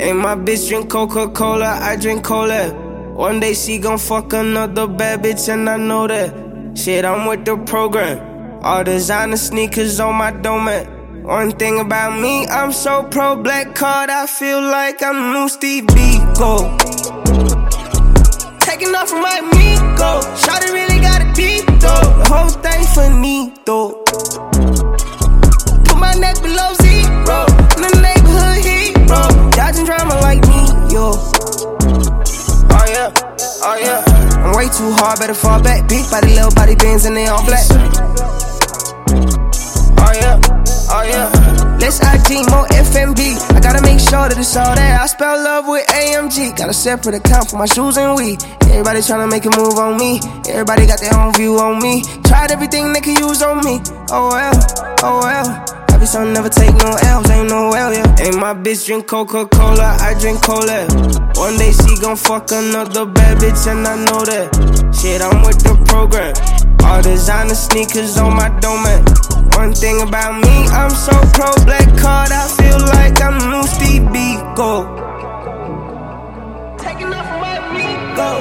And my bitch drink Coca-Cola, I drink cola. One day she gon' fuck another bad bitch and I know that. Shit, I'm with the program. All designer sneakers on my domain. One thing about me, I'm so pro black card, I feel like I'm new Steve Biko. Taking off from my Miko. Shawty really got a deep though. The whole thing finito. Put my neck below zero. In the neighborhood hero. Dodging drama like me, yo. Oh yeah, oh yeah. I'm way too hard, better fall back. Big body, little body bands, and they all black. Oh yeah, oh yeah. Let's IG, more FMB. I gotta make sure that it's all that. I spell love with AMG. Got a separate account for my shoes and weed. Everybody tryna make a move on me. Everybody got their own view on me. Tried everything they could use on me. Oh well, oh well. Happy son never take no L's, ain't no well, yeah. And my bitch drink Coca-Cola, I drink cola. One day she gon' fuck another bad bitch and I know that. Shit, I'm with the program. All designer sneakers on my domain. One thing about me, I'm so pro black card, I feel like I'm new Steve Biko. Taking off from my Miko.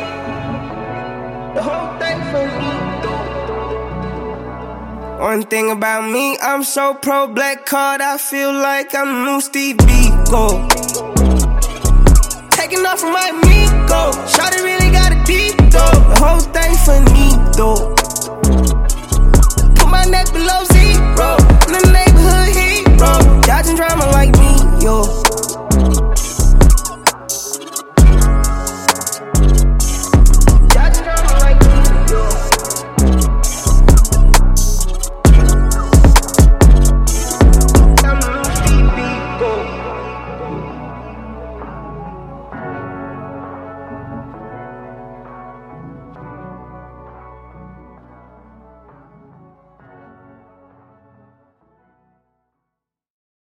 The whole thing for me, though. One thing about me, I'm so pro black card, I feel like I'm new Steve Biko. Taking off from my Miko. Shawty really got a deep though. The whole thing for me, though. Put my neck below zero. In the neighborhood hero. Dodging drama like me, yo.